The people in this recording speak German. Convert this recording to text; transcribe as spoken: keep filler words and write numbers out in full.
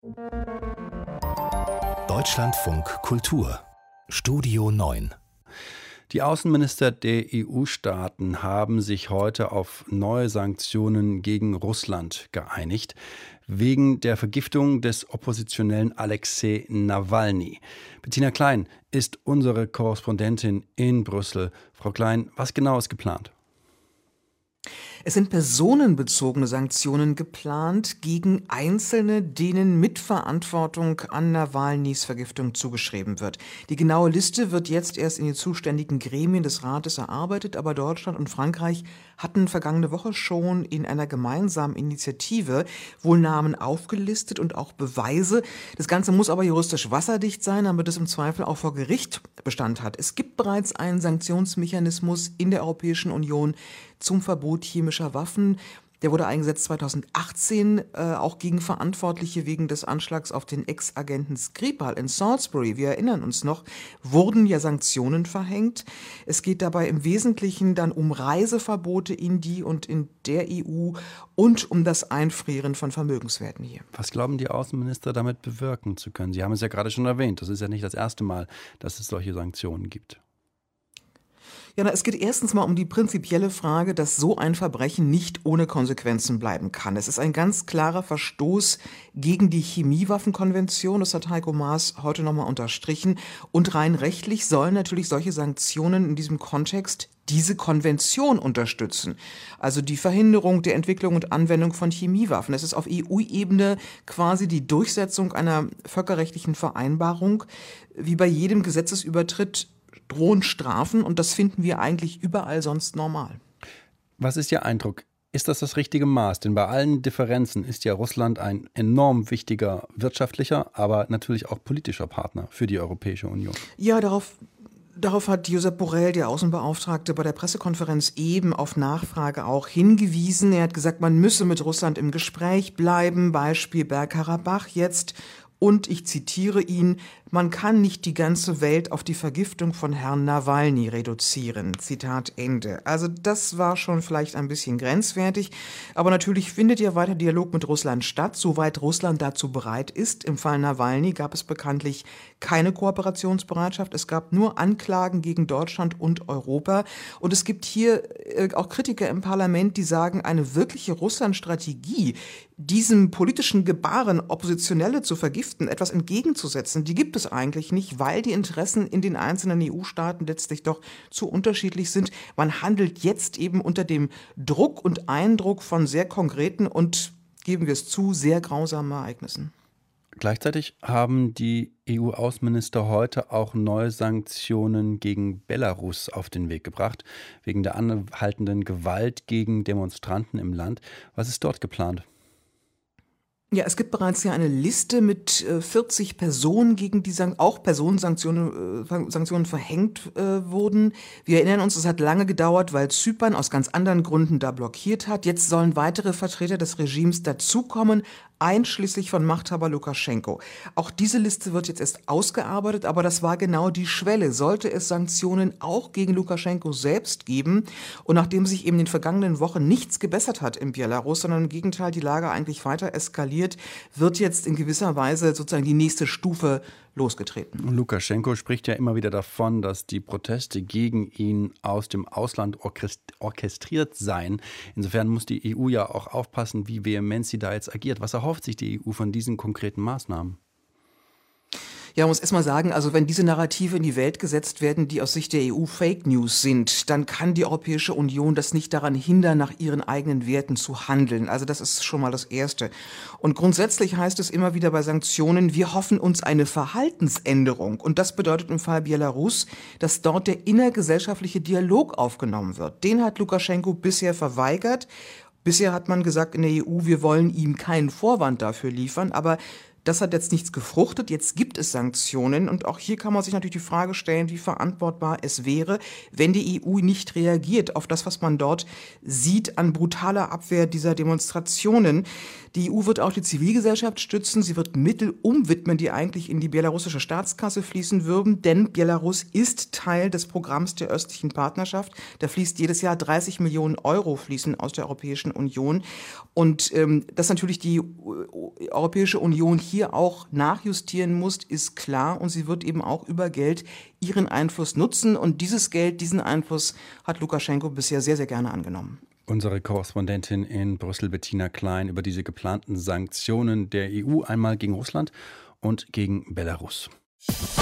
Deutschlandfunk Kultur Studio neun. Die Außenminister der E U-Staaten haben sich heute auf neue Sanktionen gegen Russland geeinigt, wegen der Vergiftung des Oppositionellen Alexei Nawalny. Bettina Klein ist unsere Korrespondentin in Brüssel. Frau Klein, was genau ist geplant? Es sind personenbezogene Sanktionen geplant gegen Einzelne, denen Mitverantwortung an Nawalnys Vergiftung zugeschrieben wird. Die genaue Liste wird jetzt erst in den zuständigen Gremien des Rates erarbeitet, aber Deutschland und Frankreich hatten vergangene Woche schon in einer gemeinsamen Initiative wohl Namen aufgelistet und auch Beweise. Das Ganze muss aber juristisch wasserdicht sein, damit es im Zweifel auch vor Gericht Bestand hat. Es gibt bereits einen Sanktionsmechanismus in der Europäischen Union zum Verbot chemischer Waffen. Der wurde eingesetzt zweitausendachtzehn, äh, auch gegen Verantwortliche wegen des Anschlags auf den Ex-Agenten Skripal in Salisbury. Wir erinnern uns noch, wurden ja Sanktionen verhängt. Es geht dabei im Wesentlichen dann um Reiseverbote in die und in der E U und um das Einfrieren von Vermögenswerten hier. Was glauben die Außenminister damit bewirken zu können? Sie haben es ja gerade schon erwähnt, das ist ja nicht das erste Mal, dass es solche Sanktionen gibt. Ja, na, es geht erstens mal um die prinzipielle Frage, dass so ein Verbrechen nicht ohne Konsequenzen bleiben kann. Es ist ein ganz klarer Verstoß gegen die Chemiewaffenkonvention. Das hat Heiko Maas heute nochmal unterstrichen. Und rein rechtlich sollen natürlich solche Sanktionen in diesem Kontext diese Konvention unterstützen. Also die Verhinderung der Entwicklung und Anwendung von Chemiewaffen. Es ist auf E U-Ebene quasi die Durchsetzung einer völkerrechtlichen Vereinbarung. Wie bei jedem Gesetzesübertritt drohen Strafen und das finden wir eigentlich überall sonst normal. Was ist Ihr Eindruck? Ist das das richtige Maß? Denn bei allen Differenzen ist ja Russland ein enorm wichtiger wirtschaftlicher, aber natürlich auch politischer Partner für die Europäische Union. Ja, darauf Darauf hat Josep Borrell, der Außenbeauftragte, bei der Pressekonferenz eben auf Nachfrage auch hingewiesen. Er hat gesagt, man müsse mit Russland im Gespräch bleiben, Beispiel Bergkarabach jetzt. Und ich zitiere ihn, man kann nicht die ganze Welt auf die Vergiftung von Herrn Nawalny reduzieren. Zitat Ende. Also das war schon vielleicht ein bisschen grenzwertig. Aber natürlich findet ja weiter Dialog mit Russland statt, soweit Russland dazu bereit ist. Im Fall Nawalny gab es bekanntlich keine Kooperationsbereitschaft. Es gab nur Anklagen gegen Deutschland und Europa. Und es gibt hier auch Kritiker im Parlament, die sagen, eine wirkliche Russland-Strategie, diesem politischen Gebaren Oppositionelle zu vergiften, etwas entgegenzusetzen, die gibt es eigentlich nicht, weil die Interessen in den einzelnen E U-Staaten letztlich doch zu unterschiedlich sind. Man handelt jetzt eben unter dem Druck und Eindruck von sehr konkreten und, geben wir es zu, sehr grausamen Ereignissen. Gleichzeitig haben die E U-Außenminister heute auch neue Sanktionen gegen Belarus auf den Weg gebracht, wegen der anhaltenden Gewalt gegen Demonstranten im Land. Was ist dort geplant? Ja, es gibt bereits ja eine Liste mit äh, vierzig Personen, gegen die auch Personensanktionen äh, Sanktionen verhängt äh, wurden. Wir erinnern uns, es hat lange gedauert, weil Zypern aus ganz anderen Gründen da blockiert hat. Jetzt sollen weitere Vertreter des Regimes dazukommen, einschließlich von Machthaber Lukaschenko. Auch diese Liste wird jetzt erst ausgearbeitet, aber das war genau die Schwelle. Sollte es Sanktionen auch gegen Lukaschenko selbst geben? Und nachdem sich eben in den vergangenen Wochen nichts gebessert hat in Belarus, sondern im Gegenteil die Lage eigentlich weiter eskaliert, wird jetzt in gewisser Weise sozusagen die nächste Stufe losgetreten. Lukaschenko spricht ja immer wieder davon, dass die Proteste gegen ihn aus dem Ausland orchestriert seien. Insofern muss die E U ja auch aufpassen, wie vehement sie da jetzt agiert. Was erhofft sich die E U von diesen konkreten Maßnahmen? Ja, man muss erst mal sagen, also wenn diese Narrative in die Welt gesetzt werden, die aus Sicht der E U Fake News sind, dann kann die Europäische Union das nicht daran hindern, nach ihren eigenen Werten zu handeln. Also das ist schon mal das Erste. Und grundsätzlich heißt es immer wieder bei Sanktionen, wir hoffen uns eine Verhaltensänderung. Und das bedeutet im Fall Belarus, dass dort der innergesellschaftliche Dialog aufgenommen wird. Den hat Lukaschenko bisher verweigert. Bisher hat man gesagt in der E U, wir wollen ihm keinen Vorwand dafür liefern, aber das hat jetzt nichts gefruchtet, jetzt gibt es Sanktionen und auch hier kann man sich natürlich die Frage stellen, wie verantwortbar es wäre, wenn die E U nicht reagiert auf das, was man dort sieht an brutaler Abwehr dieser Demonstrationen. Die E U wird auch die Zivilgesellschaft stützen, sie wird Mittel umwidmen, die eigentlich in die belarussische Staatskasse fließen würden, denn Belarus ist Teil des Programms der östlichen Partnerschaft. Da fließt jedes Jahr dreißig Millionen Euro fließen aus der Europäischen Union und ähm, dass natürlich die Europäische Union hier auch nachjustieren muss, ist klar. Und sie wird eben auch über Geld ihren Einfluss nutzen. Und dieses Geld, diesen Einfluss hat Lukaschenko bisher sehr, sehr gerne angenommen. Unsere Korrespondentin in Brüssel, Bettina Klein, über diese geplanten Sanktionen der E U, einmal gegen Russland und gegen Belarus.